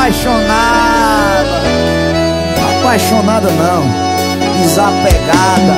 apaixonada. Apaixonada não, desapegada.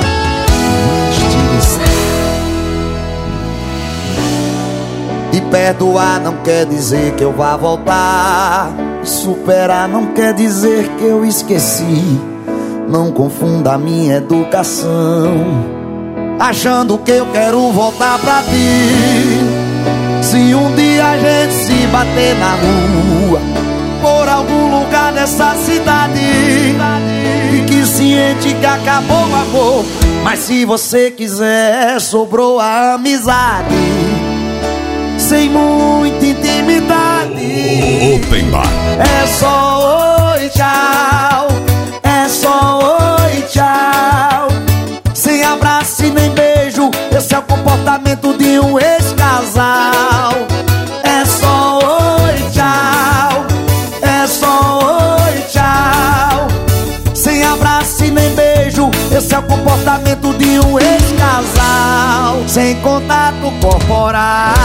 E perdoar não quer dizer que eu vá voltar. Superar não quer dizer que eu esqueci. Não confunda a minha educação achando que eu quero voltar pra ti. Se um dia a gente se bater na rua, por algum lugar dessa cidade, fique ciente que acabou o amor. Mas se você quiser, sobrou a amizade, sem muita intimidade. Open bar. É só oi, tchau. É só oi, tchau. Sem abraço e nem beijo. Esse é o comportamento de um ex-casal. É só oi, tchau. É só oi, tchau. Sem abraço e nem beijo. Esse é o comportamento de um ex-casal. Sem contato corporal.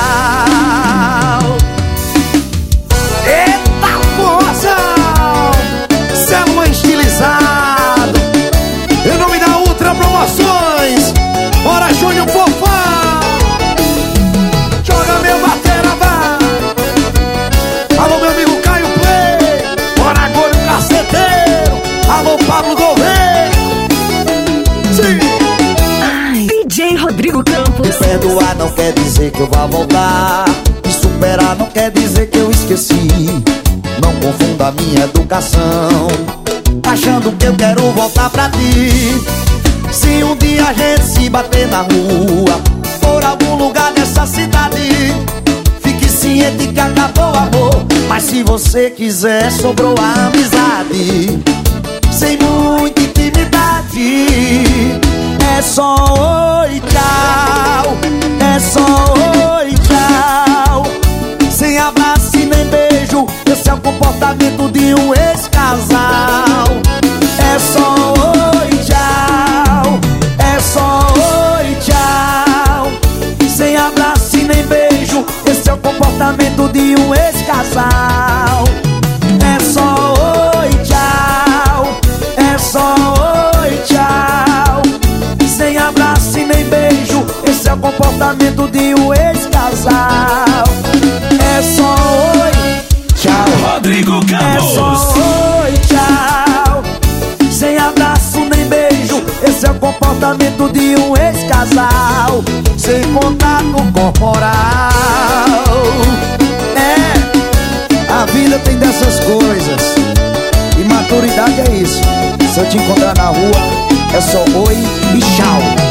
Eita moção! Selma estilizado. Em nome da Ultra Promoções. Bora, Júnior Fofão. Joga meu batera, vai. Alô, meu amigo Caio Play. Bora, Gordo Caceteiro. Alô, Pablo Gouveia. Sim. DJ Rodrigo Campos. E perdoar não quer dizer que eu vá voltar. E superar não quer dizer que eu esqueci. Não confunda a minha educação achando que eu quero voltar pra ti. Se um dia a gente se bater na rua, por algum lugar dessa cidade, fique ciente que acabou o amor. Mas se você quiser, sobrou a amizade, sem muita intimidade. É só oi, tchau. É só oi, tchau. Sem abraço e nem beijo. Esse é o comportamento de um ex-casal. É só oi, tchau. É só oi, tchau. Sem abraço e nem beijo. Esse é o comportamento de um ex-casal. É só oi, tchau. É só oi, tchau. Sem abraço e nem beijo. Esse é o comportamento de um ex-casal. É só oi, tchau. Rodrigo Campos. É só oi, tchau. Sem abraço nem beijo. Esse é o comportamento de um ex-casal. Sem contato corporal. É, a vida tem dessas coisas. E maturidade é isso. Se eu te encontrar na rua, é só oi e tchau.